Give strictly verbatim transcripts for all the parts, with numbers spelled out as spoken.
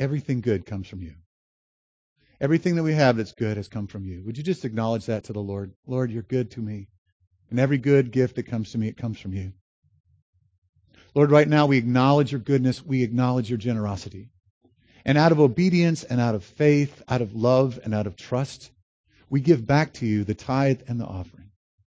everything good comes from you. Everything that we have that's good has come from you. Would you just acknowledge that to the Lord? Lord, you're good to me. And every good gift that comes to me, it comes from you. Lord, right now we acknowledge your goodness. We acknowledge your generosity. And out of obedience and out of faith, out of love and out of trust, we give back to you the tithe and the offering.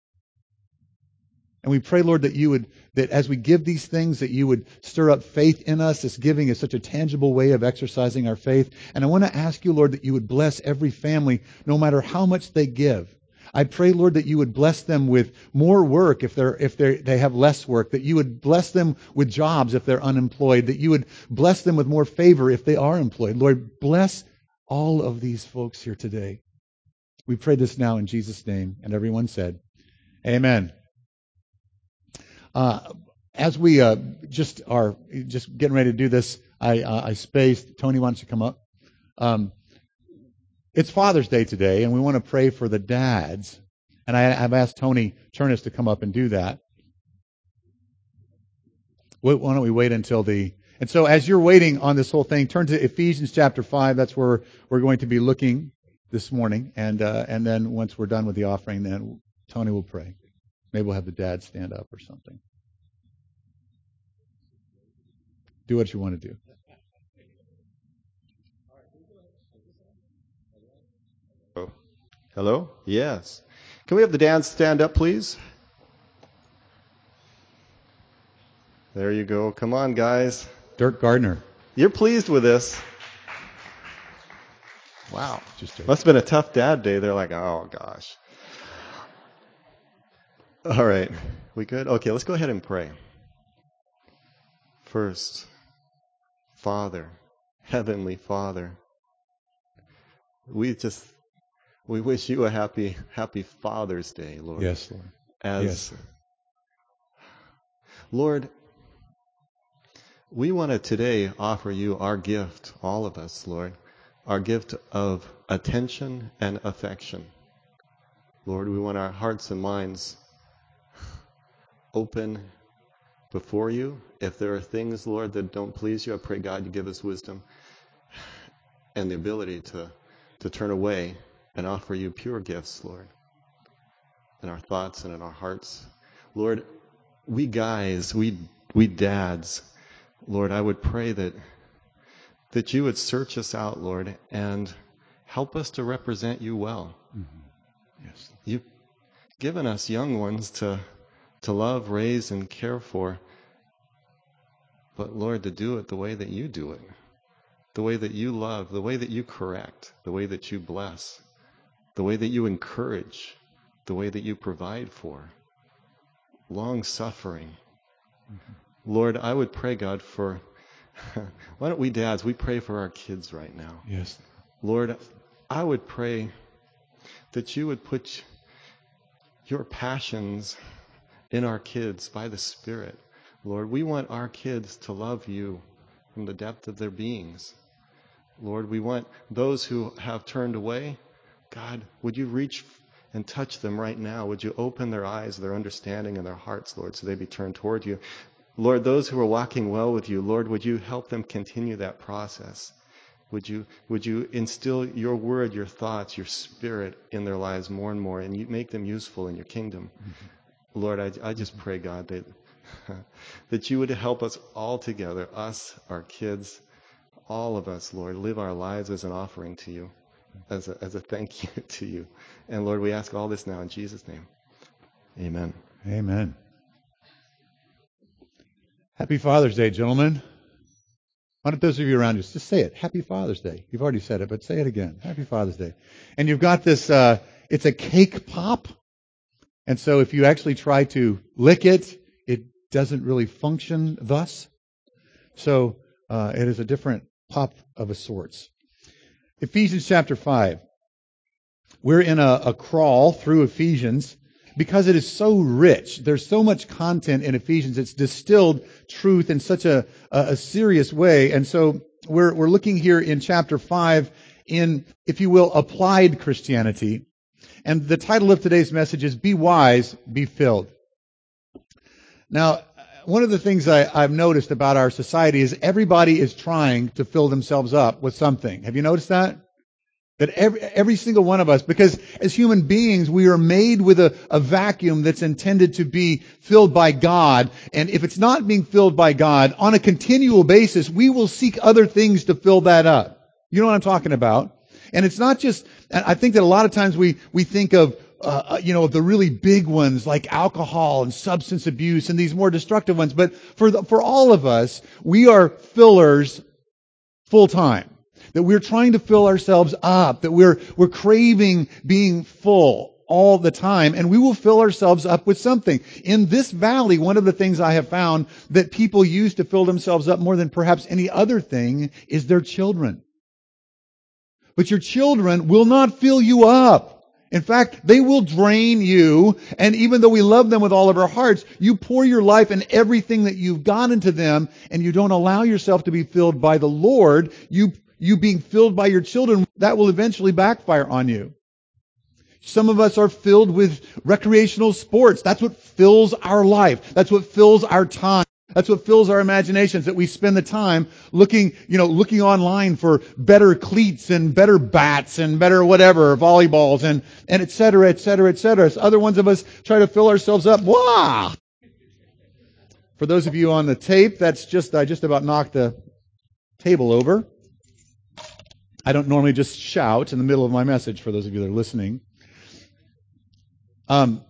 And we pray, Lord, that you would, that as we give these things, that you would stir up faith in us. This giving is such a tangible way of exercising our faith. And I want to ask you, Lord, that you would bless every family, no matter how much they give. I pray, Lord, that you would bless them with more work if they're if they they have less work, that you would bless them with jobs if they're unemployed, that you would bless them with more favor if they are employed. Lord, bless all of these folks here today. We pray this now in Jesus' name. And everyone said, amen. Uh, as we uh, just are just getting ready to do this, I, uh, I spaced. Tony, why don't you come up? Um, it's Father's Day today, and we want to pray for the dads. And I, I've asked Tony Chernus to come up and do that. Why don't we wait until the... And so as you're waiting on this whole thing, turn to Ephesians chapter five. That's where we're going to be looking this morning. And uh, and then once we're done with the offering, then Tony will pray. Maybe we'll have the dad stand up or something. Do what you want to do. Oh. Hello? Yes. Can we have the dads stand up, please? There you go. Come on, guys. Dirk Gardner. You're pleased with this. Wow. Just Must have been a tough dad day. They're like, oh, gosh. All right. We good? Okay, let's go ahead and pray. First, Father, Heavenly Father, we just, we wish you a happy, happy Father's Day, Lord. Yes, Lord. As, yes. Lord, we want to today offer you our gift, all of us, Lord, our gift of attention and affection. Lord, we want our hearts and minds open before you. If there are things, Lord, that don't please you, I pray, God, you give us wisdom and the ability to, to turn away and offer you pure gifts, Lord, in our thoughts and in our hearts. Lord, we guys, we we dads, Lord, I would pray that that you would search us out, Lord, and help us to represent you well. Mm-hmm. Yes. You've given us young ones to to love, raise, and care for. But Lord, to do it the way that you do it, the way that you love, the way that you correct, the way that you bless, the way that you encourage, the way that you provide for, long-suffering. Mm-hmm. Lord, I would pray, God, for, why don't we dads, we pray for our kids right now. Yes. Lord, I would pray that you would put your passions in our kids by the Spirit. Lord, we want our kids to love you from the depth of their beings. Lord, we want those who have turned away, God, would you reach and touch them right now? Would you open their eyes, their understanding, and their hearts, Lord, so they be turned toward you? Lord, those who are walking well with you, Lord, would you help them continue that process? Would you would you instill your word, your thoughts, your spirit in their lives more and more, and you make them useful in your kingdom? Mm-hmm. Lord, I, I just pray, God, that that you would help us all together, us, our kids, all of us, Lord, live our lives as an offering to you, as a, as a thank you to you. And Lord, we ask all this now in Jesus' name. Amen. Amen. Happy Father's Day, gentlemen. Why don't those of you around you just say it? Happy Father's Day. You've already said it, but say it again. Happy Father's Day. And you've got this, uh, it's a cake pop. And so if you actually try to lick it, it doesn't really function thus. So uh, it is a different pop of a sorts. Ephesians chapter five. We're in a, a crawl through Ephesians because it is so rich. There's so much content in Ephesians. It's distilled truth in such a, a, a serious way. And so we're, we're looking here in chapter five in, if you will, applied Christianity. And the title of today's message is Be Wise, Be Filled. Now, one of the things I, I've noticed about our society is everybody is trying to fill themselves up with something. Have you noticed that? That every, every single one of us, because as human beings, we are made with a, a vacuum that's intended to be filled by God. And if it's not being filled by God, on a continual basis, we will seek other things to fill that up. You know what I'm talking about? And it's not just, I think that a lot of times we, we think of, uh, you know, of the really big ones like alcohol and substance abuse and these more destructive ones. But for the, for all of us, we are fillers full time. That we're trying to fill ourselves up, that we're, we're craving being full all the time, and we will fill ourselves up with something. In this valley, one of the things I have found that people use to fill themselves up more than perhaps any other thing is their children. But your children will not fill you up. In fact, they will drain you, and even though we love them with all of our hearts, you pour your life and everything that you've got into them, and you don't allow yourself to be filled by the Lord. You You being filled by your children, that will eventually backfire on you. Some of us are filled with recreational sports. That's what fills our life. That's what fills our time. That's what fills our imaginations, that we spend the time looking, you know, looking online for better cleats and better bats and better whatever, volleyballs and, and et cetera, et cetera, et cetera. So other ones of us try to fill ourselves up. Wah! For those of you on the tape, that's just, I just about knocked the table over. I don't normally just shout in the middle of my message, for those of you that are listening. Um,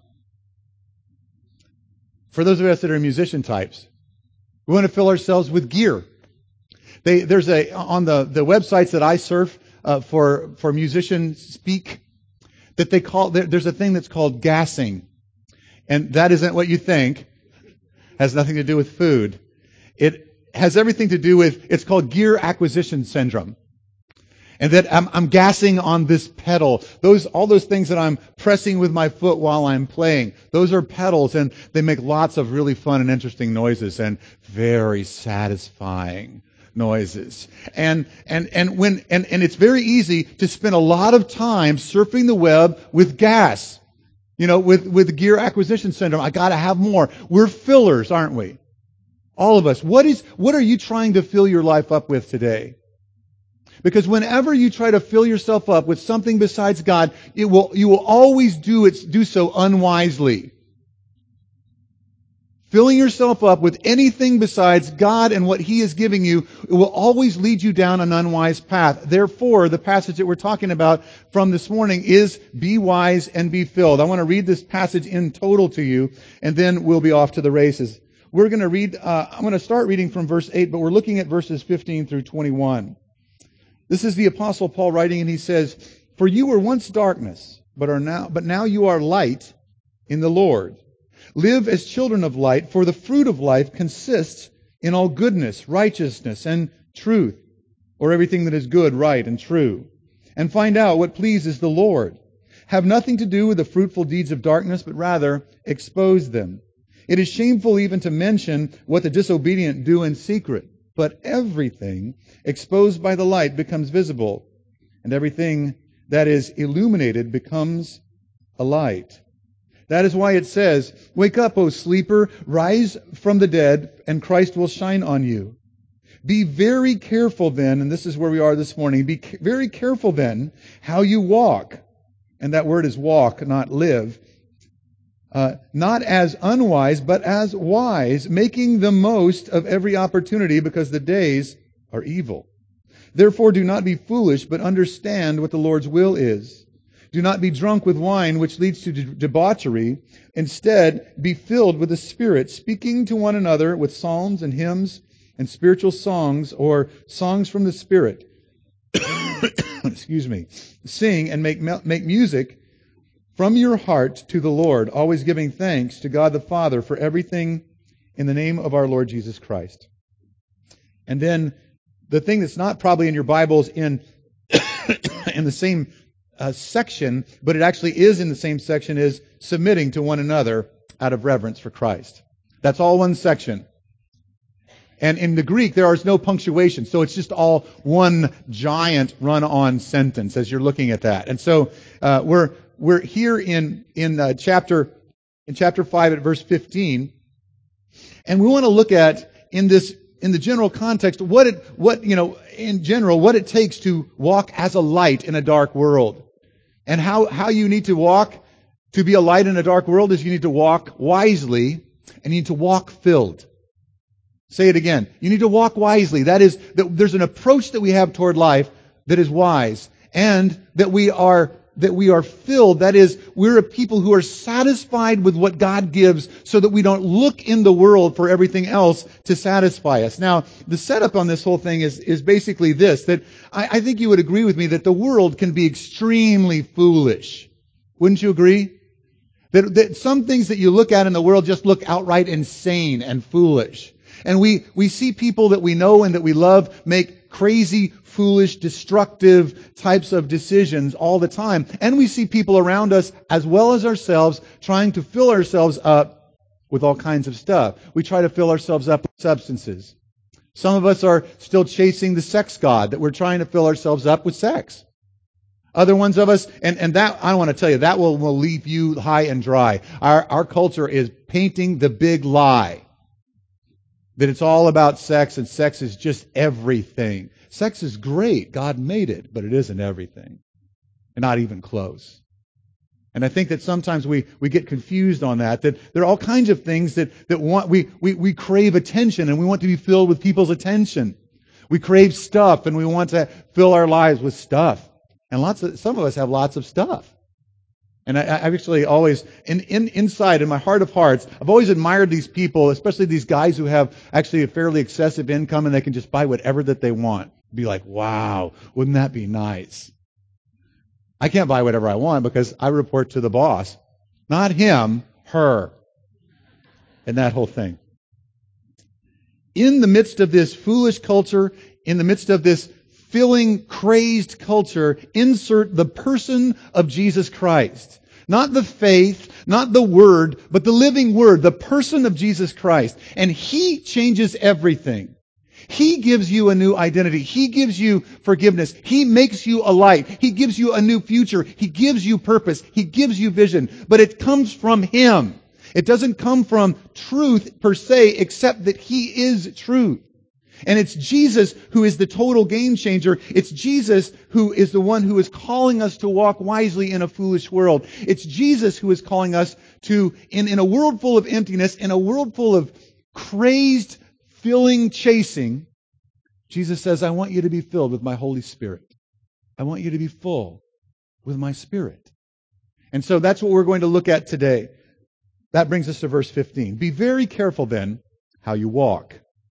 for those of us that are musician types, we want to fill ourselves with gear. They, there's a, on the, the websites that I surf uh, for, for musicians speak, that they call, there, there's a thing that's called gassing. And that isn't what you think. It has nothing to do with food. It has everything to do with, it's called gear acquisition syndrome. And that I'm, I'm gassing on this pedal. Those, all those things that I'm pressing with my foot while I'm playing, those are pedals, and they make lots of really fun and interesting noises and very satisfying noises. And, and, and when, and, and it's very easy to spend a lot of time surfing the web with gas. You know, with, with gear acquisition syndrome. I gotta have more. We're fillers, aren't we? All of us. What is, what are you trying to fill your life up with today? Because whenever you try to fill yourself up with something besides God, it will, you will always do it, do so unwisely. Filling yourself up with anything besides God and what He is giving you, it will always lead you down an unwise path. Therefore, the passage that we're talking about from this morning is be wise and be filled. I want to read this passage in total to you, and then we'll be off to the races. We're going to read, uh, I'm going to start reading from verse eight, but we're looking at verses fifteen through twenty-one. This is the Apostle Paul writing, and he says, "For you were once darkness, but are now, but now you are light in the Lord. Live as children of light, for the fruit of life consists in all goodness, righteousness, and truth," or everything that is good, right, and true. "And find out what pleases the Lord. Have nothing to do with the fruitful deeds of darkness, but rather expose them. It is shameful even to mention what the disobedient do in secret. But everything exposed by the light becomes visible, and everything that is illuminated becomes a light. That is why it says, 'Wake up, O sleeper, rise from the dead, and Christ will shine on you.' Be very careful then," and this is where we are this morning, "be very careful then how you walk." And that word is walk, not live. Uh, not as unwise, but as wise, making the most of every opportunity, because the days are evil. Therefore do not be foolish, but understand what the Lord's will is. Do not be drunk with wine, which leads to de- debauchery. Instead, be filled with the Spirit, speaking to one another with psalms and hymns and spiritual songs, or songs from the Spirit. Excuse me. Sing and make make music from your heart to the Lord, always giving thanks to God the Father for everything in the name of our Lord Jesus Christ. And then the thing that's not probably in your Bibles in in the same uh, section, but it actually is in the same section, is submitting to one another out of reverence for Christ. That's all one section. And in the Greek, there is no punctuation, so it's just all one giant run-on sentence as you're looking at that. And so uh, we're We're here in in uh, chapter in chapter five at verse fifteen, And we want to look at in this, in the general context, what it, what, you know, in general, what it takes to walk as a light in a dark world. And how, how you need to walk to be a light in a dark world is you need to walk wisely and you need to walk filled. Say it again. You need to walk wisely. That is, that there's an approach that we have toward life that is wise, and that we are that we are filled. That is, we're a people who are satisfied with what God gives, so that we don't look in the world for everything else to satisfy us. Now, the setup on this whole thing is is basically this: that I, I think you would agree with me that the world can be extremely foolish. Wouldn't you agree? That, that some things that you look at in the world just look outright insane and foolish. And we, we see people that we know and that we love make crazy, foolish, destructive types of decisions all the time. And we see people around us, as well as ourselves, trying to fill ourselves up with all kinds of stuff. We try to fill ourselves up with substances. Some of us are still chasing the sex god, that we're trying to fill ourselves up with sex. Other ones of us, and, and that, I want to tell you, that will, will leave you high and dry. Our, our culture is painting the big lie that it's all about sex, and sex is just everything. Sex is great. God made it, but it isn't everything. And not even close. And I think that sometimes we, we get confused on that, that there are all kinds of things that, that want, we, we, we crave attention, and we want to be filled with people's attention. We crave stuff, and we want to fill our lives with stuff. And lots of, some of us have lots of stuff. And I, I've actually always, in, in, inside, in my heart of hearts, I've always admired these people, especially these guys who have actually a fairly excessive income and they can just buy whatever that they want. Be like, wow, wouldn't that be nice? I can't buy whatever I want because I report to the boss. Not him, her. And that whole thing. In the midst of this foolish culture, in the midst of this filling, crazed culture, insert the person of Jesus Christ. Not the faith, not the word, but the living word, the person of Jesus Christ. And He changes everything. He gives you a new identity. He gives you forgiveness. He makes you a light. He gives you a new future. He gives you purpose. He gives you vision. But it comes from Him. It doesn't come from truth per se, except that He is truth. And it's Jesus who is the total game changer. It's Jesus who is the one who is calling us to walk wisely in a foolish world. It's Jesus who is calling us to, in, in a world full of emptiness, in a world full of crazed, filling, chasing, Jesus says, I want you to be filled with my Holy Spirit. I want you to be full with my Spirit. And so that's what we're going to look at today. That brings us to verse fifteen. Be very careful then how you walk.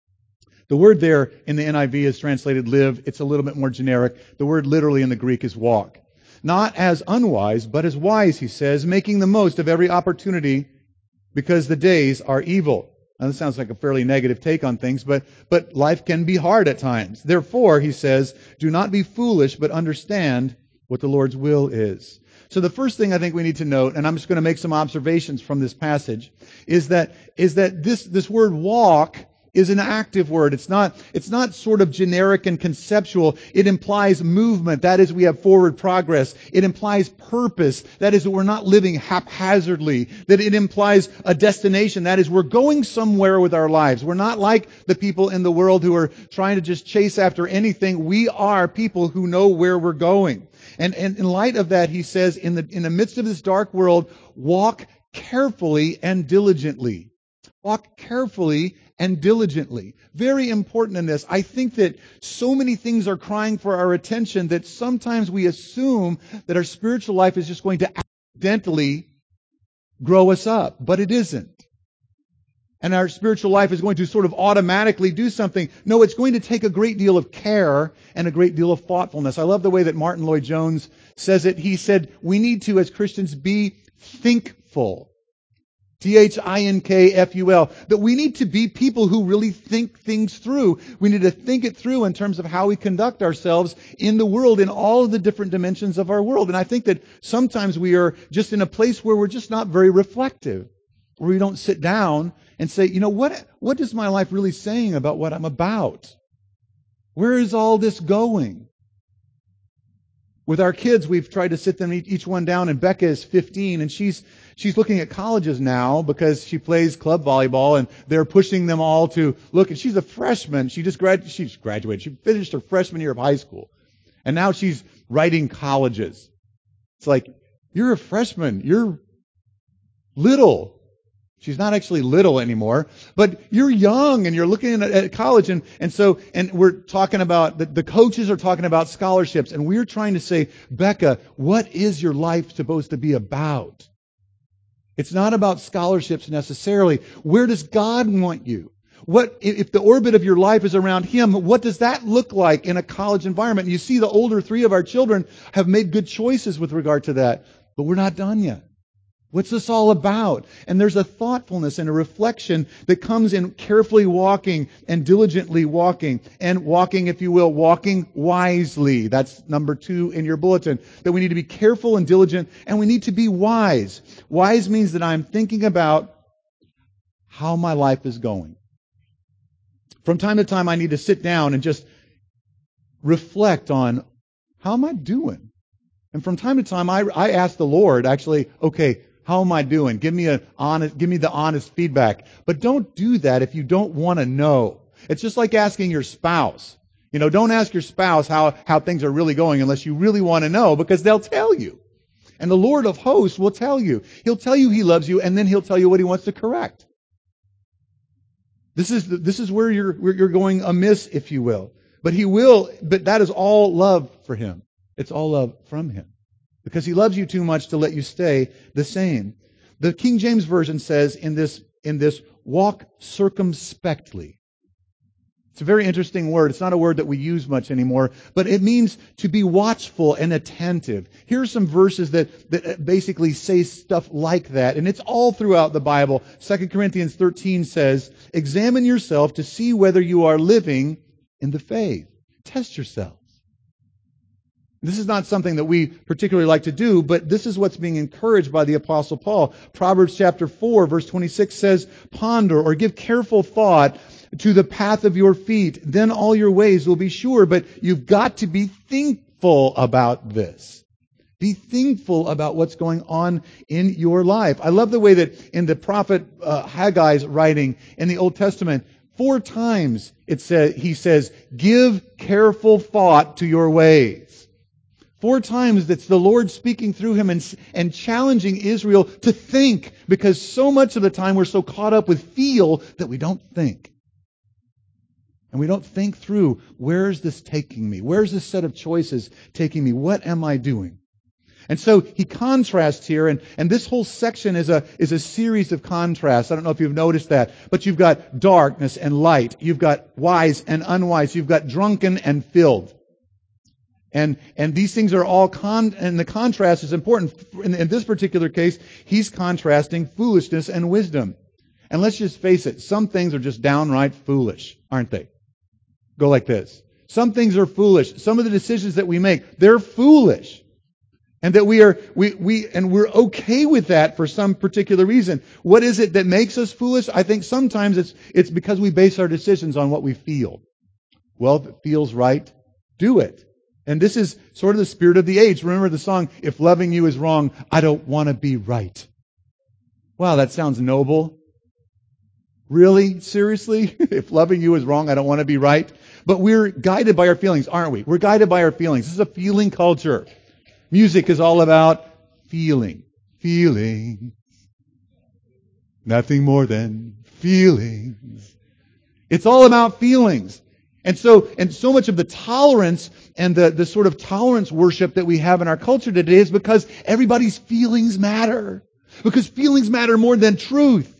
The word there in the N I V is translated live. It's a little bit more generic. The word literally in the Greek is walk. Not as unwise, but as wise, he says, making the most of every opportunity because the days are evil. Now, this sounds like a fairly negative take on things, but, but life can be hard at times. Therefore, he says, do not be foolish, but understand what the Lord's will is. So the first thing I think we need to note, and I'm just going to make some observations from this passage, is that, is that this, this word walk is an active word. It's not, it's not sort of generic and conceptual. It implies movement. That is, we have forward progress. It implies purpose. That is, that we're not living haphazardly. That it implies a destination. That is, we're going somewhere with our lives. We're not like the people in the world who are trying to just chase after anything. We are people who know where we're going. And, and in light of that, he says, in the, in the midst of this dark world, walk carefully and diligently. Walk carefully and diligently. Very important in this. I think that so many things are crying for our attention that sometimes we assume that our spiritual life is just going to accidentally grow us up, but it isn't. And our spiritual life is going to sort of automatically do something. No, it's going to take a great deal of care and a great deal of thoughtfulness. I love the way that Martin Lloyd-Jones says it. He said, we need to, as Christians, be thinkful. T H I N K F U L. That we need to be people who really think things through. We need to think it through in terms of how we conduct ourselves in the world, in all of the different dimensions of our world. And I think that sometimes we are just in a place where we're just not very reflective. Where we don't sit down and say, you know, what, what is my life really saying about what I'm about? Where is all this going? With our kids, we've tried to sit them each one down, and Becca is fifteen, and she's she's looking at colleges now because she plays club volleyball, and they're pushing them all to look. And she's a freshman. She just grad she's graduated. She finished her freshman year of high school, and now she's writing colleges. It's like, you're a freshman. You're little. She's not actually little anymore, but you're young and you're looking at, at college. And, and so, and we're talking about, the, the coaches are talking about scholarships, and we're trying to say, Becca, what is your life supposed to be about? It's not about scholarships necessarily. Where does God want you? What, if the orbit of your life is around Him, what does that look like in a college environment? And you see the older three of our children have made good choices with regard to that, but we're not done yet. What's this all about? And there's a thoughtfulness and a reflection that comes in carefully walking and diligently walking. And walking, if you will, walking wisely. That's number two in your bulletin. That we need to be careful and diligent, and we need to be wise. Wise means that I'm thinking about how my life is going. From time to time, I need to sit down and just reflect on, how am I doing? And from time to time, I, I ask the Lord, actually, okay, how am I doing? Give me a honest, give me the honest feedback. But don't do that if you don't want to know. It's just like asking your spouse. You know, don't ask your spouse how, how things are really going unless you really want to know, because they'll tell you. And the Lord of hosts will tell you. He'll tell you He loves you, and then He'll tell you what He wants to correct. This is, this is where you're, where you're going amiss, if you will. But He will, but that is all love for Him. It's all love from Him. Because He loves you too much to let you stay the same. The King James Version says in this, in this, walk circumspectly. It's a very interesting word. It's not a word that we use much anymore, but it means to be watchful and attentive. Here are some verses that, that basically say stuff like that, and it's all throughout the Bible. Second Corinthians thirteen says, examine yourself to see whether you are living in the faith. Test yourself. This is not something that we particularly like to do, but this is what's being encouraged by the Apostle Paul. Proverbs chapter four, verse twenty-six says, ponder or give careful thought to the path of your feet. Then all your ways will be sure. But you've got to be thinkful about this. Be thinkful about what's going on in your life. I love the way that in the prophet uh, Haggai's writing in the Old Testament, four times it says, he says, give careful thought to your ways. Four times that's the Lord speaking through him and, and challenging Israel to think, because so much of the time we're so caught up with feel that we don't think. And we don't think through, where is this taking me? Where's this set of choices taking me? What am I doing? And so he contrasts here, and, and this whole section is a, is a series of contrasts. I don't know if you've noticed that, but you've got darkness and light. You've got wise and unwise. You've got drunken and filled. And, and these things are all con, and the contrast is important. In, in this particular case, he's contrasting foolishness and wisdom. And let's just face it, some things are just downright foolish, aren't they? Go like this. Some things are foolish. Some of the decisions that we make, they're foolish. And that we are, we, we, and we're okay with that for some particular reason. What is it that makes us foolish? I think sometimes it's, it's because we base our decisions on what we feel. Well, if it feels right, do it. And this is sort of the spirit of the age. Remember the song, If Loving You Is Wrong, I Don't Want to Be Right. Wow, that sounds noble. Really? Seriously? If loving you is wrong, I don't want to be right. But we're guided by our feelings, aren't we? We're guided by our feelings. This is a feeling culture. Music is all about feeling. Feeling. Nothing more than feelings. It's all about feelings. And so, and so much of the tolerance and the, the sort of tolerance worship that we have in our culture today is because everybody's feelings matter. Because feelings matter more than truth.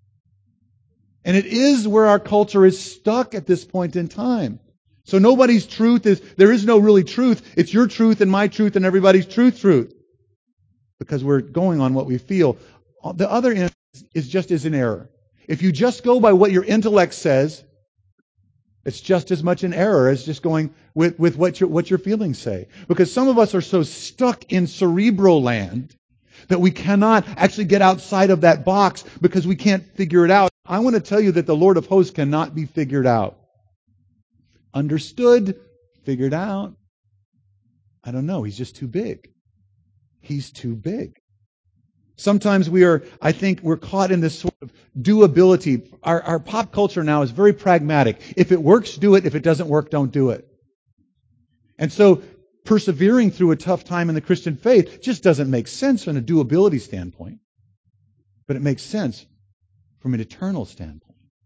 And it is where our culture is stuck at this point in time. So nobody's truth is, there is no really truth. It's your truth and my truth and everybody's truth truth. Because we're going on what we feel. The other end is just as an error. If you just go by what your intellect says, it's just as much an error as just going with, with what your, what your feelings say. Because some of us are so stuck in cerebral land that we cannot actually get outside of that box because we can't figure it out. I want to tell you that the Lord of hosts cannot be figured out. Understood, figured out. I don't know. He's just too big. He's too big. Sometimes we are, I think, we're caught in this sort of doability. Our, our pop culture now is very pragmatic. If it works, do it. If it doesn't work, don't do it. And so persevering through a tough time in the Christian faith just doesn't make sense from a doability standpoint. But it makes sense from an eternal standpoint.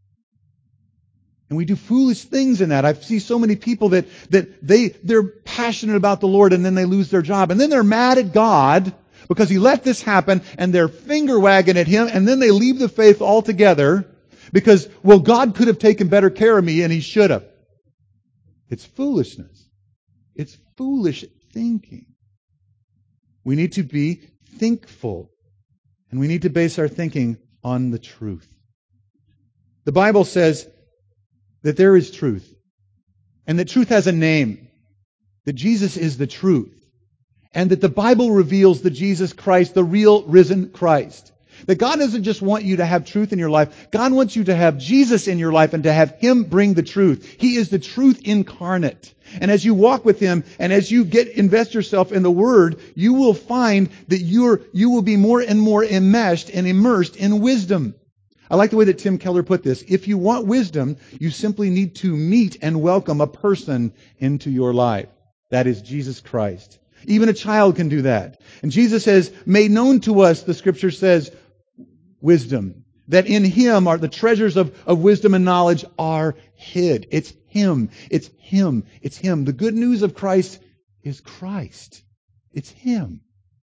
And we do foolish things in that. I see so many people that, that they, they're passionate about the Lord and then they lose their job. And then they're mad at God because He let this happen and they're finger wagging at Him and then they leave the faith altogether because, well, God could have taken better care of me and He should have. It's foolishness. It's foolish thinking. We need to be thinkful. And we need to base our thinking on the truth. The Bible says that there is truth. And that truth has a name. That Jesus is the truth. And that the Bible reveals the Jesus Christ, the real risen Christ. That God doesn't just want you to have truth in your life. God wants you to have Jesus in your life and to have Him bring the truth. He is the truth incarnate. And as you walk with Him and as you get invest yourself in the Word, you will find that you're you will be more and more enmeshed and immersed in wisdom. I like the way that Tim Keller put this. If you want wisdom, you simply need to meet and welcome a person into your life. That is Jesus Christ. Even a child can do that. And Jesus has made known to us, the Scripture says, wisdom. That in Him are the treasures of, of wisdom and knowledge are hid. It's Him. It's Him. It's Him. The good news of Christ is Christ. It's Him.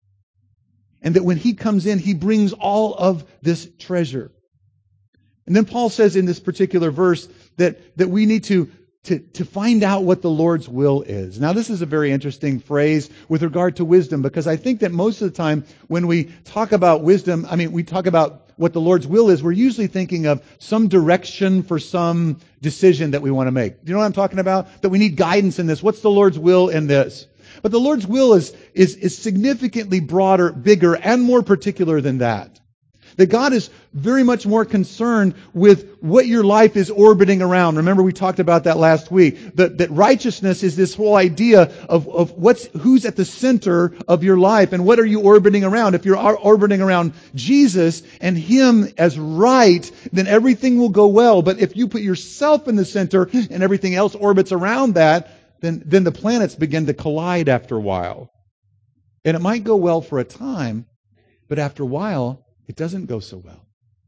And that when He comes in, He brings all of this treasure. And then Paul says in this particular verse that, that we need to, to, to find out what the Lord's will is. Now, this is a very interesting phrase with regard to wisdom, because I think that most of the time when we talk about wisdom, I mean, we talk about what the Lord's will is, we're usually thinking of some direction for some decision that we want to make. Do you know what I'm talking about? That we need guidance in this. What's the Lord's will in this? But the Lord's will is, is, is significantly broader, bigger, and more particular than that. That God is very much more concerned with what your life is orbiting around. Remember, we talked about that last week. That, that righteousness is this whole idea of, of what's, who's at the center of your life and what are you orbiting around. If you're orbiting around Jesus and Him as right, then everything will go well. But if you put yourself in the center and everything else orbits around that, then, then the planets begin to collide after a while. And it might go well for a time, but after a while, it doesn't go so well.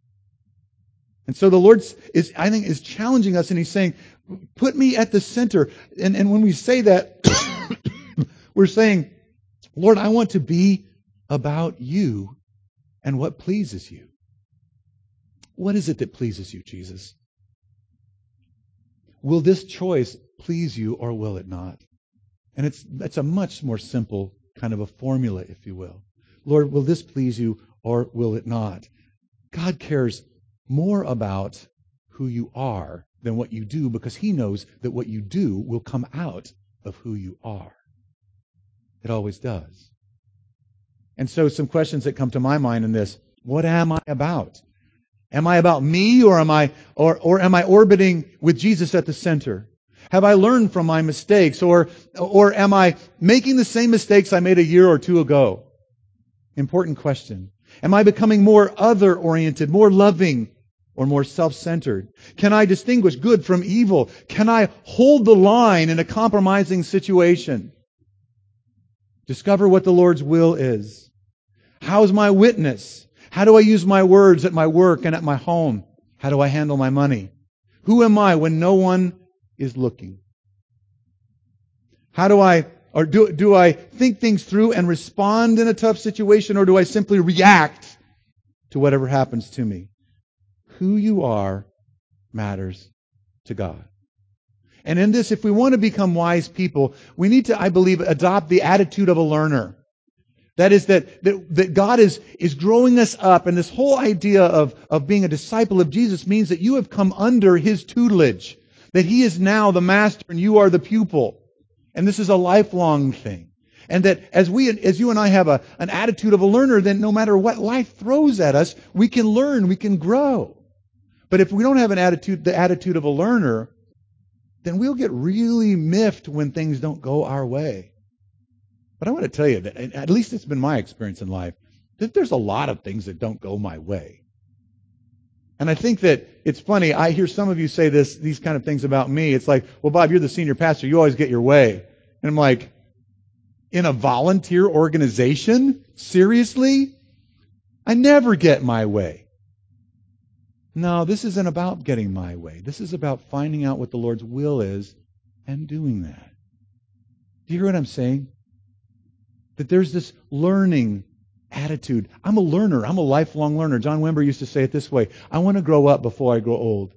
And so the Lord is, I think, is challenging us, and He's saying, put me at the center. And, and when we say that, we're saying, Lord, I want to be about You and what pleases You. What is it that pleases You, Jesus? Will this choice please You or will it not? And it's, it's a much more simple kind of a formula, if you will. Lord, will this please You or will it not? God cares more about who you are than what you do, because He knows that what you do will come out of who you are. It always does. And so some questions that come to my mind in this: what am I about? Am I about me, or am I or, or am I orbiting with Jesus at the center? Have I learned from my mistakes, or or am I making the same mistakes I made a year or two ago? Important question. Am I becoming more other-oriented, more loving, or more self-centered? Can I distinguish good from evil? Can I hold the line in a compromising situation? Discover what the Lord's will is. How's my witness? How do I use my words at my work and at my home? How do I handle my money? Who am I when no one is looking? How do I Or do, do I think things through and respond in a tough situation, or do I simply react to whatever happens to me? Who you are matters to God. And in this, if we want to become wise people, we need to, I believe, adopt the attitude of a learner. That is that, that, that God is, is growing us up, and this whole idea of, of being a disciple of Jesus means that you have come under His tutelage, that He is now the master and you are the pupil. And this is a lifelong thing. And that as we, as you and I have a, an attitude of a learner, then no matter what life throws at us, we can learn, we can grow. But if we don't have an attitude, the attitude of a learner, then we'll get really miffed when things don't go our way. But I want to tell you that, at least it's been my experience in life, that there's a lot of things that don't go my way. And I think that it's funny, I hear some of you say this, these kind of things about me. It's like, well, Bob, you're the senior pastor, you always get your way. And I'm like, in a volunteer organization? Seriously? I never get my way. No, this isn't about getting my way. This is about finding out what the Lord's will is and doing that. Do you hear what I'm saying? That there's this learning attitude. I'm a learner. I'm a lifelong learner. John Wimber used to say it this way: I want to grow up before I grow old.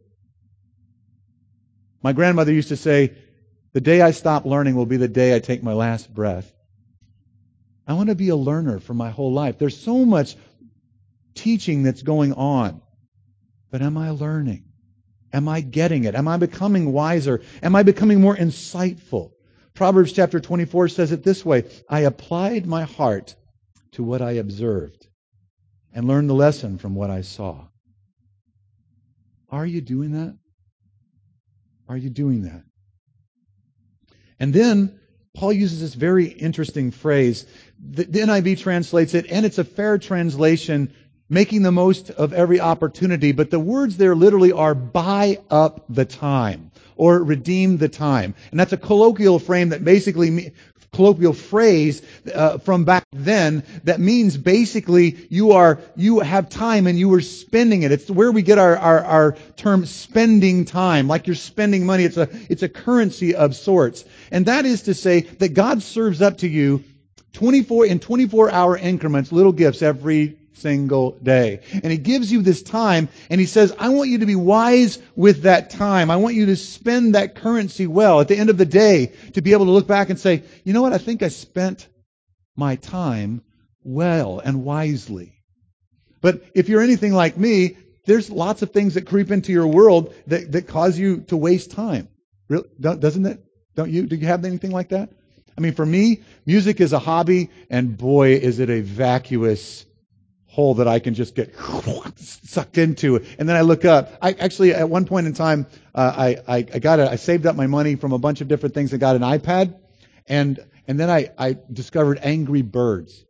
My grandmother used to say, the day I stop learning will be the day I take my last breath. I want to be a learner for my whole life. There's so much teaching that's going on. But am I learning? Am I getting it? Am I becoming wiser? Am I becoming more insightful? Proverbs chapter twenty-four says it this way: I applied my heart to what I observed and learned the lesson from what I saw. Are you doing that? Are you doing that? And then Paul uses this very interesting phrase. The, the N I V translates it, and it's a fair translation, making the most of every opportunity. But the words there literally are buy up the time or redeem the time. And that's a colloquial frame that basically colloquial phrase uh, from back then that means basically you are you have time and you are spending it. It's where we get our, our, our term spending time, like you're spending money. It's a it's a currency of sorts. And that is to say that God serves up to you twenty-four in twenty-four hour increments little gifts every single day. And He gives you this time and He says, I want you to be wise with that time. I want you to spend that currency well. At the end of the day, to be able to look back and say, you know what, I think I spent my time well and wisely. But if you're anything like me, there's lots of things that creep into your world that, that cause you to waste time. Really? Doesn't it? Don't you? Do you have anything like that? I mean, for me, music is a hobby, and boy, is it a vacuous hole that I can just get sucked into. And then I look up. I actually, at one point in time, uh, I, I, I got a, I saved up my money from a bunch of different things and got an iPad. And, and then I, I discovered Angry Birds.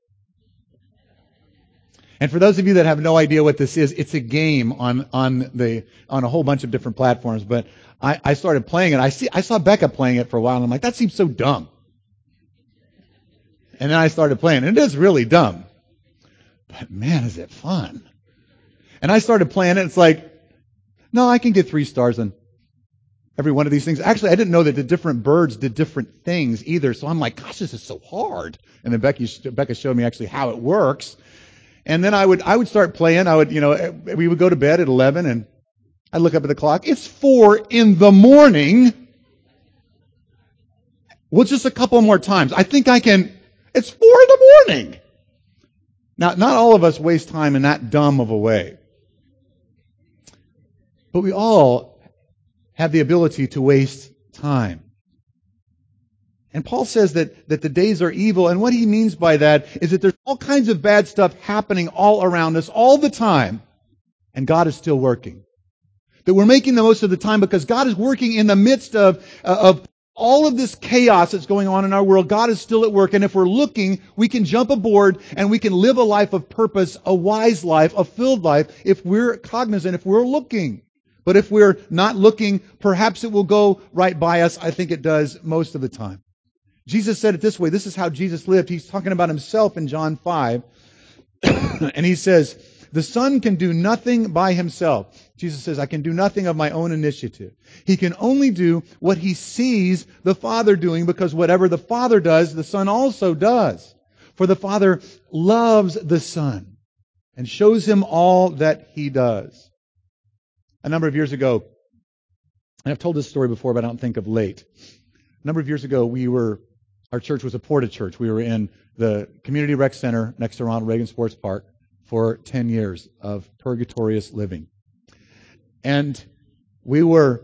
And for those of you that have no idea what this is, it's a game on, on the, on a whole bunch of different platforms. But I, I started playing it. I see, I saw Becca playing it for a while, and I'm like, that seems so dumb. And then I started playing it. It is really dumb. But man, is it fun. And I started playing it. It's like, no, I can get three stars on every one of these things. Actually, I didn't know that the different birds did different things either. So I'm like, gosh, this is so hard. And then Becky, Becca showed me actually how it works. And then I would, I would start playing. I would, you know, we would go to bed at eleven and I'd look up at the clock. It's four in the morning. Well, just a couple more times. I think I can, it's four in the morning. Now, not all of us waste time in that dumb of a way. But we all have the ability to waste time. And Paul says that, that the days are evil, and what he means by that is that there's all kinds of bad stuff happening all around us all the time, and God is still working. That we're making the most of the time because God is working in the midst of, uh, of all of this chaos that's going on in our world. God is still at work. And if we're looking, we can jump aboard and we can live a life of purpose, a wise life, a filled life, if we're cognizant, if we're looking. But if we're not looking, perhaps it will go right by us. I think it does most of the time. Jesus said it this way. This is how Jesus lived. He's talking about himself in John five. And he says, the Son can do nothing by himself. Jesus says, I can do nothing of my own initiative. He can only do what he sees the Father doing, because whatever the Father does, the Son also does. For the Father loves the Son and shows him all that he does. A number of years ago, and I've told this story before, but I don't think of late. A number of years ago, we were, our church was a Porta church. We were in the Community Rec Center next to Ronald Reagan Sports Park for ten years of purgatorious living. And we were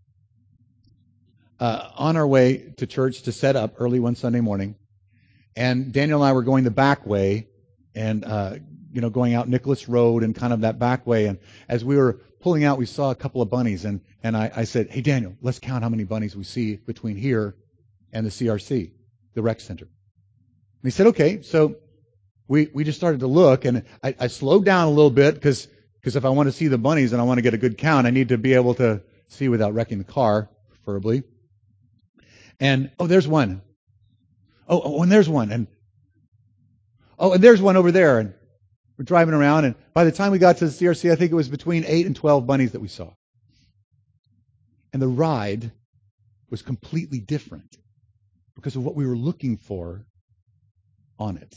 uh, on our way to church to set up early one Sunday morning. And Daniel and I were going the back way and, uh, you know, going out Nicholas Road and kind of that back way. And as we were pulling out, we saw a couple of bunnies. And, and I, I said, hey, Daniel, let's count how many bunnies we see between here and the C R C, the rec center. he said, okay. So we, we just started to look, and I, I slowed down a little bit because because if I want to see the bunnies and I want to get a good count, I need to be able to see without wrecking the car, preferably. And, oh, there's one. Oh, oh, and there's one. And, oh, and there's one over there. And we're driving around, and by the time we got to the C R C, I think it was between eight and twelve bunnies that we saw. And the ride was completely different because of what we were looking for on it.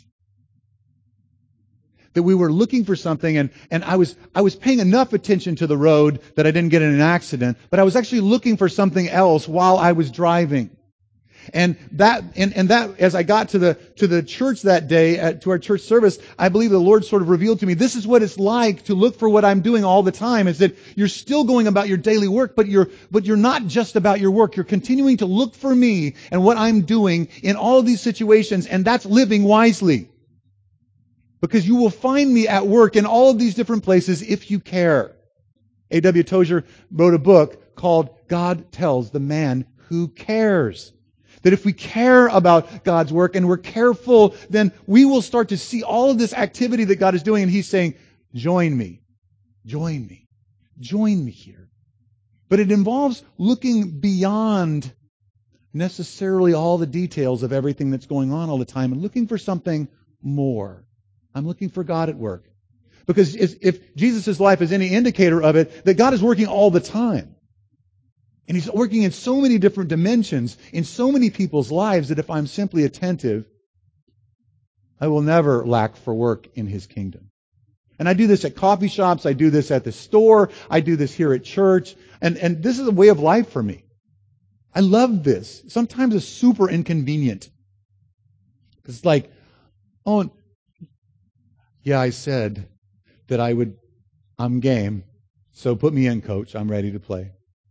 That we were looking for something, and, and I was I was paying enough attention to the road that I didn't get in an accident, but I was actually looking for something else while I was driving. And that, and, and that, as I got to the, to the church that day, at, to our church service, I believe the Lord sort of revealed to me, this is what it's like to look for what I'm doing all the time, is that you're still going about your daily work, but you're, but you're not just about your work. You're continuing to look for me and what I'm doing in all of these situations, and that's living wisely. Because you will find me at work in all of these different places if you care. A W Tozer wrote a book called God Tells the Man Who Cares. That if we care about God's work and we're careful, then we will start to see all of this activity that God is doing. And He's saying, join me, join me, join me here. But it involves looking beyond necessarily all the details of everything that's going on all the time and looking for something more. I'm looking for God at work. Because if Jesus' life is any indicator of it, that God is working all the time. And He's working in so many different dimensions, in so many people's lives, that if I'm simply attentive, I will never lack for work in His kingdom. And I do this at coffee shops, I do this at the store, I do this here at church, and, and this is a way of life for me. I love this. Sometimes it's super inconvenient. It's like, oh, yeah, I said that I would, I'm game, so put me in, coach, I'm ready to play.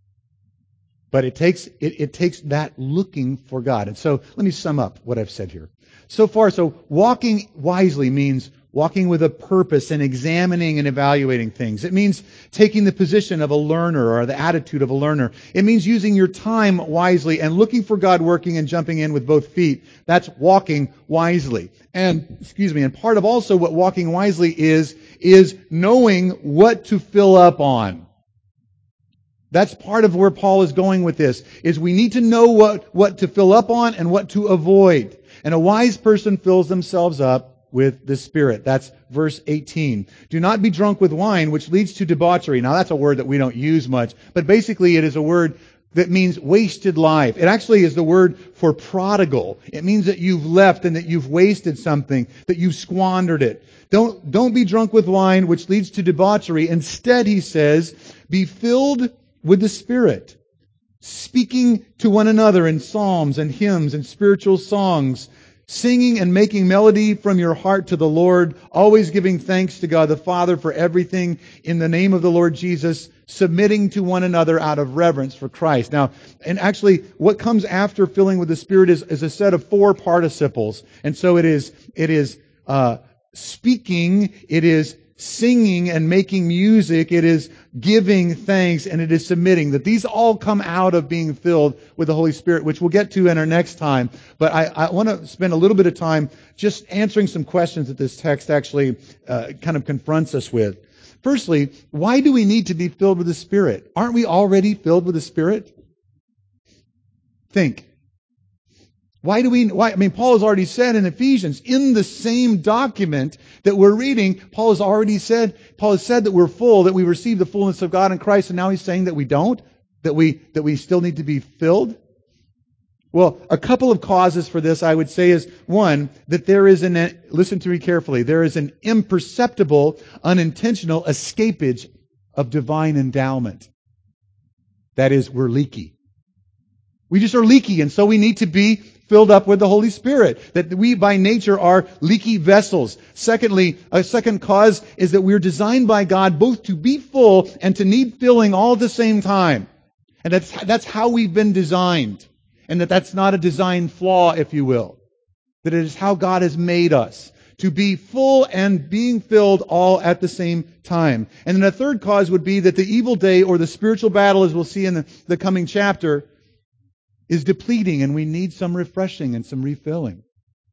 But it takes it, it takes that looking for God. And so let me sum up what I've said here. So far, so walking wisely means walking with a purpose and examining and evaluating things. It means taking the position of a learner or the attitude of a learner. It means using your time wisely and looking for God working and jumping in with both feet. That's walking wisely. And, excuse me, and part of also what walking wisely is, is knowing what to fill up on. That's part of where Paul is going with this, is we need to know what, what to fill up on and what to avoid. And a wise person fills themselves up with the Spirit. That's verse eighteen. Do not be drunk with wine, which leads to debauchery. Now that's a word that we don't use much, but basically it is a word that means wasted life. It actually is the word for prodigal. It means that you've left and that you've wasted something, that you've squandered it. Don't, don't be drunk with wine, which leads to debauchery. Instead, he says, be filled with the Spirit, speaking to one another in psalms and hymns and spiritual songs, singing and making melody from your heart to the Lord, always giving thanks to God the Father for everything in the name of the Lord Jesus, submitting to one another out of reverence for Christ. Now, and actually, what comes after filling with the Spirit is, is a set of four participles. And so it is, it is uh, speaking, it is singing and making music, it is giving thanks, and it is submitting. That these all come out of being filled with the Holy Spirit, which we'll get to in our next time. But I, I want to spend a little bit of time just answering some questions that this text actually uh, kind of confronts us with. Firstly, why do we need to be filled with the Spirit? Aren't we already filled with the Spirit? Think. Why do we, why, I mean, Paul has already said in Ephesians, in the same document that we're reading, Paul has already said, Paul has said that we're full, that we receive the fullness of God in Christ, and now he's saying that we don't, that we, that we still need to be filled. Well, a couple of causes for this, I would say, is one, that there is an, listen to me carefully, there is an imperceptible, unintentional escapage of divine endowment. That is, we're leaky. We just are leaky, and so we need to be filled up with the Holy Spirit. That we by nature are leaky vessels. Secondly, a second cause is that we're designed by God both to be full and to need filling all at the same time. And that's, that's how we've been designed. And that that's not a design flaw, if you will. That it is how God has made us. To be full and being filled all at the same time. And then a third cause would be that the evil day or the spiritual battle, as we'll see in the, the coming chapter, is depleting, and we need some refreshing and some refilling.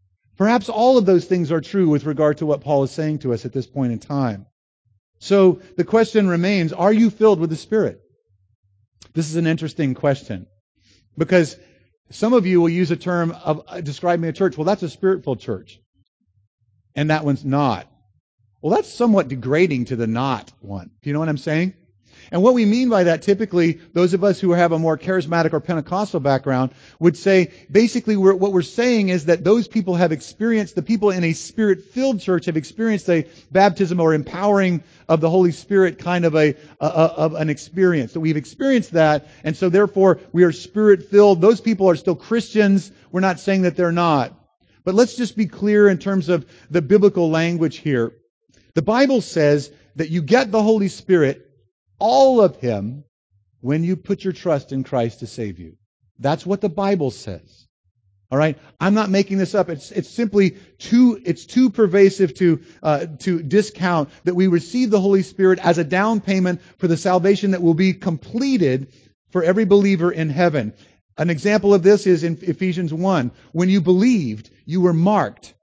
Perhaps all of those things are true with regard to what Paul is saying to us at this point in time. So the question remains, are you filled with the Spirit? This is an interesting question, because some of you will use a term of uh, describing a church. Well, that's a Spirit-filled church, and that one's not. Well, that's somewhat degrading to the not one. Do you know what I'm saying? And what we mean by that, typically, those of us who have a more charismatic or Pentecostal background would say, basically, we're, what we're saying is that those people have experienced, the people in a Spirit-filled church have experienced a baptism or empowering of the Holy Spirit kind of a, a, of an experience. So we've experienced that, and so therefore we are Spirit-filled. Those people are still Christians. We're not saying that they're not. But let's just be clear in terms of the biblical language here. The Bible says that you get the Holy Spirit, all of Him, when you put your trust in Christ to save you. That's what the Bible says. All right? I'm not making this up. It's it's simply too it's too pervasive to uh, to discount that we receive the Holy Spirit as a down payment for the salvation that will be completed for every believer in heaven. An example of this is in Ephesians one. When you believed, you were marked.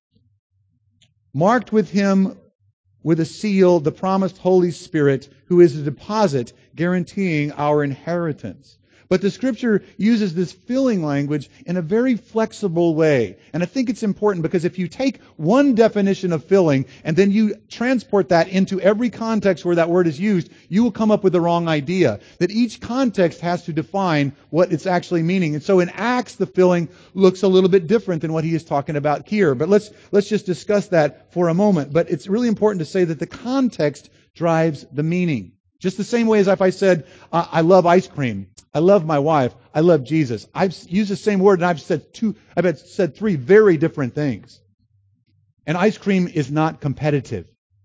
Marked with Him with a seal, the promised Holy Spirit, who is a deposit guaranteeing our inheritance. But the Scripture uses this filling language in a very flexible way. And I think it's important because if you take one definition of filling and then you transport that into every context where that word is used, you will come up with the wrong idea. That each context has to define what it's actually meaning. And so in Acts, the filling looks a little bit different than what he is talking about here. But let's, let's just discuss that for a moment. But it's really important to say that the context drives the meaning. Just the same way as if I said, uh, I love ice cream. I love my wife. I love Jesus. I've used the same word and I've said two, I've said three very different things. And ice cream is not competitive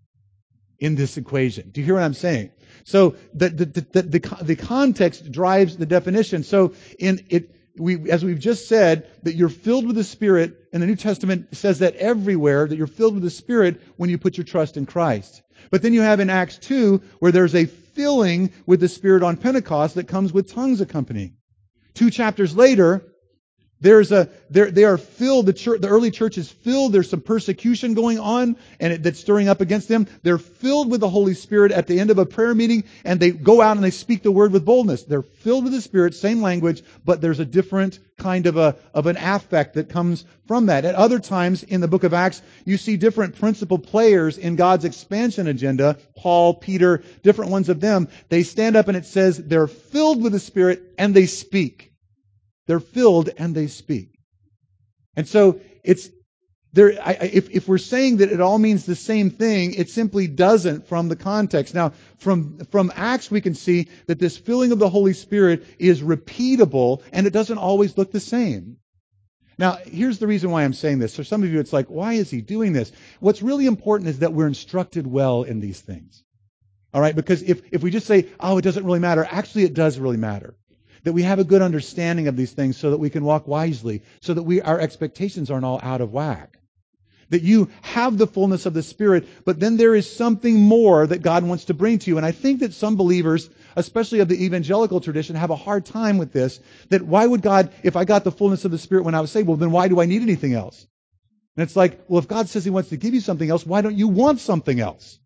in this equation. Do you hear what I'm saying? So the the the the, the context drives the definition. So in it, we as we've just said that you're filled with the Spirit, and the New Testament says that everywhere that you're filled with the Spirit when you put your trust in Christ. But then you have in Acts two where there's a filling with the Spirit on Pentecost that comes with tongues accompanying. Two chapters later, there's a they are filled. The church, the early church is filled. There's some persecution going on, and it, that's stirring up against them. They're filled with the Holy Spirit at the end of a prayer meeting, and they go out and they speak the word with boldness. They're filled with the Spirit, same language, but there's a different kind of a of an affect that comes from that. At other times in the book of Acts, you see different principal players in God's expansion agenda. Paul, Peter, different ones of them. They stand up and it says they're filled with the Spirit and they speak. They're filled and they speak. And so it's there. I, if, if we're saying that it all means the same thing, it simply doesn't from the context. Now, from from Acts, we can see that this filling of the Holy Spirit is repeatable, and it doesn't always look the same. Now, here's the reason why I'm saying this. For some of you, it's like, why is he doing this? What's really important is that we're instructed well in these things. All right, because if if we just say, oh, it doesn't really matter, actually, it does really matter. That we have a good understanding of these things so that we can walk wisely, so that we our expectations aren't all out of whack. That you have the fullness of the Spirit, but then there is something more that God wants to bring to you. And I think that some believers, especially of the evangelical tradition, have a hard time with this. That why would God, if I got the fullness of the Spirit when I was saved, well, then why do I need anything else? And it's like, well, if God says He wants to give you something else, why don't you want something else?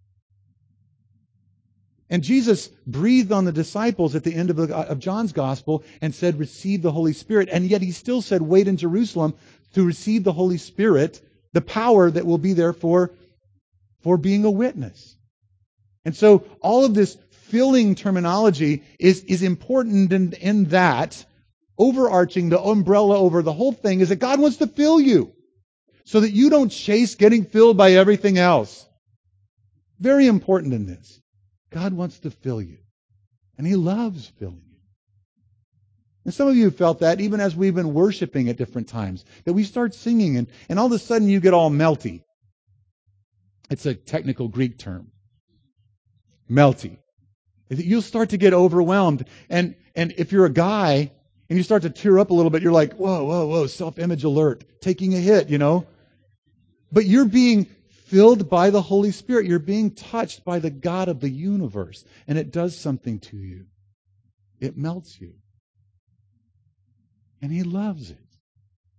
And Jesus breathed on the disciples at the end of, the, of John's Gospel and said, receive the Holy Spirit. And yet He still said, wait in Jerusalem to receive the Holy Spirit, the power that will be there for, for being a witness. And so all of this filling terminology is, is important in, in that overarching, the umbrella over the whole thing is that God wants to fill you so that you don't chase getting filled by everything else. Very important in this. God wants to fill you. And He loves filling you. And some of you have felt that even as we've been worshiping at different times. That we start singing and, and all of a sudden you get all melty. It's a technical Greek term. Melty. You'll start to get overwhelmed. And, and if you're a guy and you start to tear up a little bit, you're like, whoa, whoa, whoa, self-image alert. Taking a hit, you know. But you're being filled by the Holy Spirit. You're being touched by the God of the universe. And it does something to you. It melts you. And He loves it.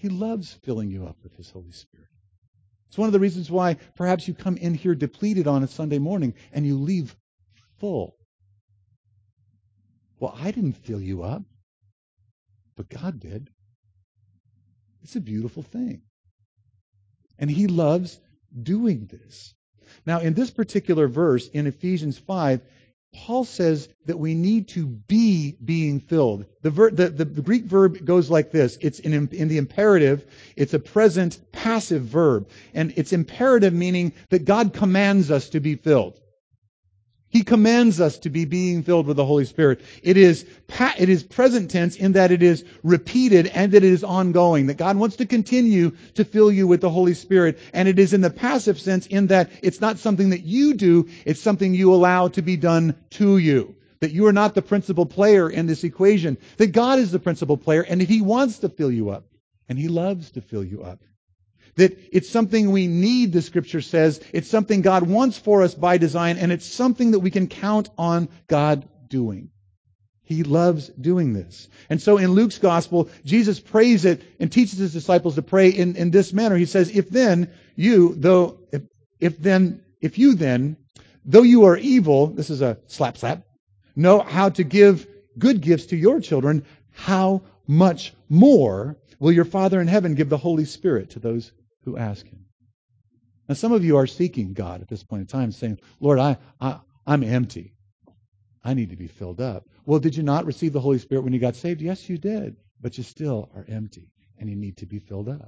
He loves filling you up with His Holy Spirit. It's one of the reasons why perhaps you come in here depleted on a Sunday morning and you leave full. Well, I didn't fill you up, but God did. It's a beautiful thing. And He loves doing this. Now, in this particular verse, in Ephesians five, Paul says that we need to be being filled. The, ver- the, the, the Greek verb goes like this. It's in, in the imperative. It's a present passive verb. And it's imperative meaning that God commands us to be filled. He commands us to be being filled with the Holy Spirit. It is pa- it is present tense in that it is repeated and that it is ongoing. That God wants to continue to fill you with the Holy Spirit. And it is in the passive sense in that it's not something that you do, it's something you allow to be done to you. That you are not the principal player in this equation. That God is the principal player and that He wants to fill you up. And He loves to fill you up. That it's something we need, the Scripture says. It's something God wants for us by design, and it's something that we can count on God doing. He loves doing this. And so in Luke's Gospel, Jesus prays it and teaches His disciples to pray in, in this manner. He says, if then you, though, if, if then, if you then, though you are evil, this is a slap slap, know how to give good gifts to your children, how much more will your Father in heaven give the Holy Spirit to those who ask Him? Now, some of you are seeking God at this point in time, saying, Lord, I, I, I'm empty. I need to be filled up. Well, did you not receive the Holy Spirit when you got saved? Yes, you did. But you still are empty, and you need to be filled up.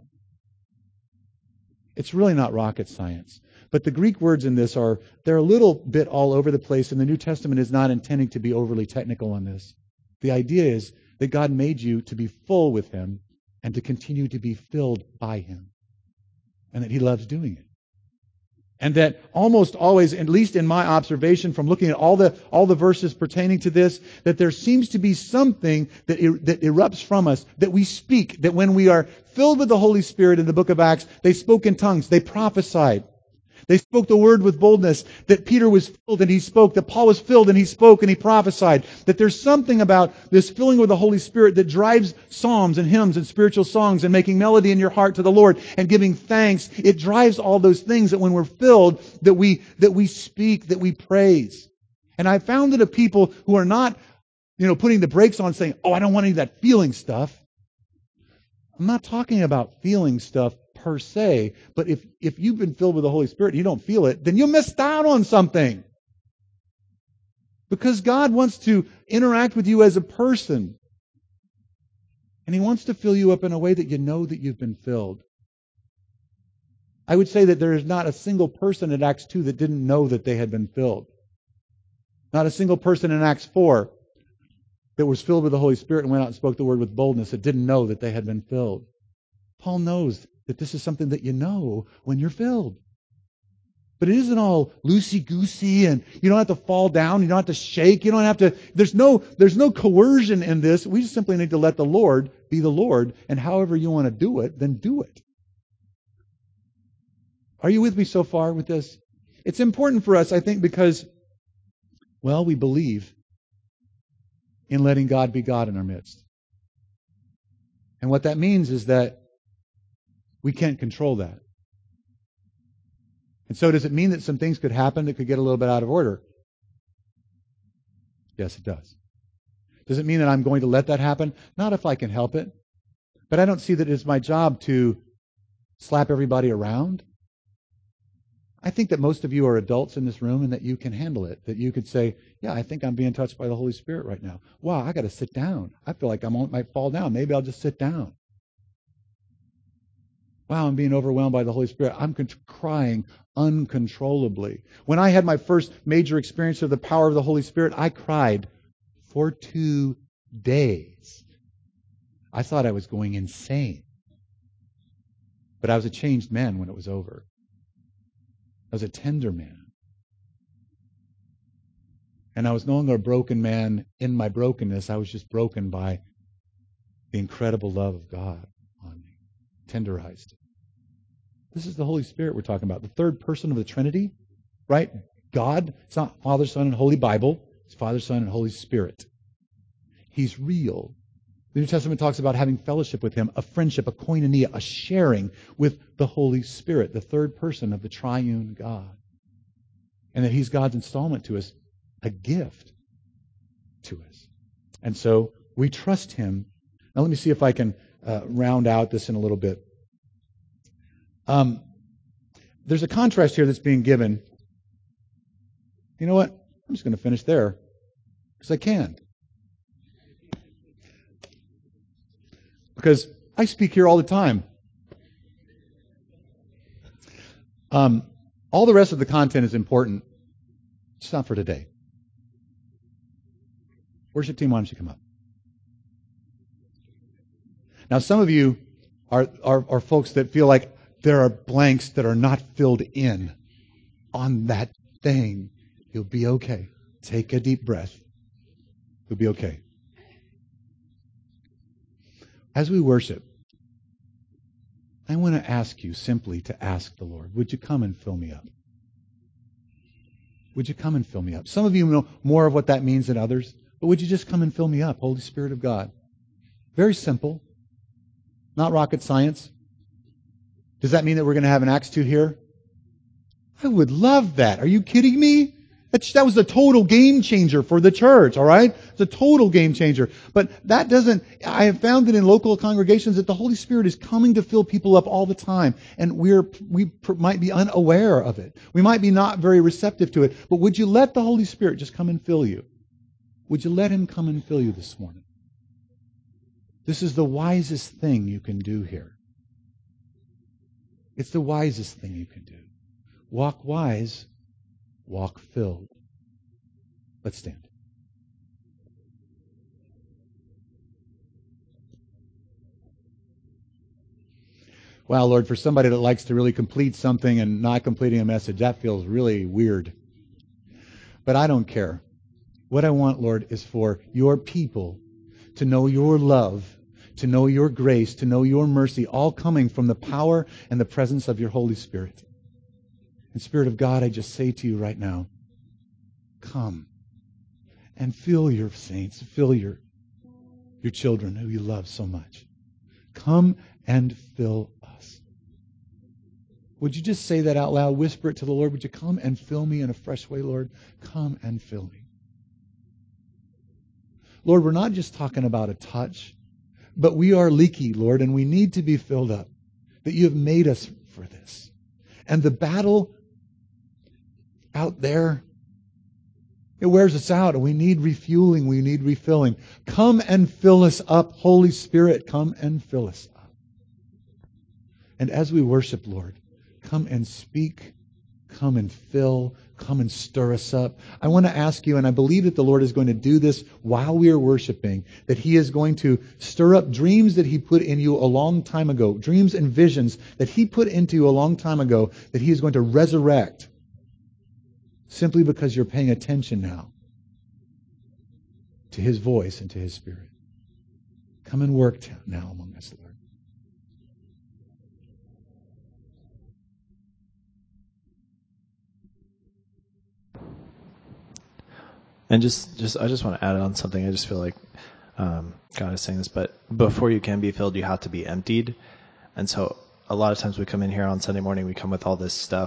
It's really not rocket science. But the Greek words in this are, they're a little bit all over the place, and the New Testament is not intending to be overly technical on this. The idea is that God made you to be full with Him and to continue to be filled by Him. And that He loves doing it. And that almost always, at least in my observation from looking at all the all the verses pertaining to this, that there seems to be something that er, that erupts from us, that we speak, that when we are filled with the Holy Spirit in the book of Acts, they spoke in tongues, they prophesied. They spoke the word with boldness, that Peter was filled and he spoke, that Paul was filled and he spoke and he prophesied. That there's something about this filling with the Holy Spirit that drives psalms and hymns and spiritual songs and making melody in your heart to the Lord and giving thanks. It drives all those things that when we're filled, that we, that we speak, that we praise. And I found that of people who are not, you know, putting the brakes on saying, oh, I don't want any of that feeling stuff. I'm not talking about feeling stuff per se, but if, if you've been filled with the Holy Spirit and you don't feel it, then you missed out on something. Because God wants to interact with you as a person. And He wants to fill you up in a way that you know that you've been filled. I would say that there is not a single person in Acts two that didn't know that they had been filled. Not a single person in Acts four that was filled with the Holy Spirit and went out and spoke the word with boldness that didn't know that they had been filled. Paul knows that this is something that you know when you're filled. But it isn't all loosey-goosey and you don't have to fall down, you don't have to shake, you don't have to, there's no, there's no coercion in this. We just simply need to let the Lord be the Lord, and however you want to do it, then do it. Are you with me so far with this? It's important for us, I think, because, well, we believe in letting God be God in our midst. And what that means is that we can't control that. And so does it mean that some things could happen that could get a little bit out of order? Yes, it does. Does it mean that I'm going to let that happen? Not if I can help it. But I don't see that it's my job to slap everybody around. I think that most of you are adults in this room and that you can handle it. That you could say, yeah, I think I'm being touched by the Holy Spirit right now. Wow, I got to sit down. I feel like I might fall down. Maybe I'll just sit down. Wow, I'm being overwhelmed by the Holy Spirit. I'm crying uncontrollably. When I had my first major experience of the power of the Holy Spirit, I cried for two days. I thought I was going insane. But I was a changed man when it was over. I was a tender man. And I was no longer a broken man in my brokenness. I was just broken by the incredible love of God on me. Tenderized. This is the Holy Spirit we're talking about. The third person of the Trinity, right? God, it's not Father, Son, and Holy Bible. It's Father, Son, and Holy Spirit. He's real. The New Testament talks about having fellowship with him, a friendship, a koinonia, a sharing with the Holy Spirit, the third person of the triune God. And that he's God's installment to us, a gift to us. And so we trust him. Now let me see if I can uh, round out this in a little bit. Um, there's a contrast here that's being given. You know what? I'm just going to finish there because I can. Because I speak here all the time. Um, all the rest of the content is important. It's not for today. Worship team, why don't you come up? Now, some of you are, are, are folks that feel like there are blanks that are not filled in on that thing. You'll be okay. Take a deep breath. You'll be okay. As we worship, I want to ask you simply to ask the Lord, would you come and fill me up? Would you come and fill me up? Some of you know more of what that means than others, but would you just come and fill me up, Holy Spirit of God? Very simple. Not rocket science. Does that mean that we're going to have an Acts two here? I would love that. Are you kidding me? That was a total game changer for the church, all right? It's a total game changer. But that doesn't, I have found that in local congregations that the Holy Spirit is coming to fill people up all the time. And we're, we might be unaware of it. We might be not very receptive to it. But would you let the Holy Spirit just come and fill you? Would you let him come and fill you this morning? This is the wisest thing you can do here. It's the wisest thing you can do. Walk wise. Walk filled. Let's stand. Wow, Lord, for somebody that likes to really complete something and not completing a message, that feels really weird. But I don't care. What I want, Lord, is for your people to know your love, to know your grace, to know your mercy, all coming from the power and the presence of your Holy Spirit. And Spirit of God, I just say to you right now, come and fill your saints, fill your, your children who you love so much. Come and fill us. Would you just say that out loud? Whisper it to the Lord. Would you come and fill me in a fresh way, Lord? Come and fill me. Lord, we're not just talking about a touch, but we are leaky, Lord, and we need to be filled up. That you have made us for this. And the battle out there, it wears us out, and we need refueling, we need refilling. Come and fill us up, Holy Spirit, come and fill us up. And as we worship, Lord, come and speak, come and fill, come and stir us up. I want to ask you, and I believe that the Lord is going to do this while we are worshiping, that He is going to stir up dreams that He put in you a long time ago, dreams and visions that He put into you a long time ago, that He is going to resurrect. Simply because you're paying attention now to His voice and to His Spirit. Come and work now among us, Lord. And just, just, I just want to add on something. I just feel like um, God is saying this, but before you can be filled, you have to be emptied. And so a lot of times we come in here on Sunday morning, we come with all this stuff.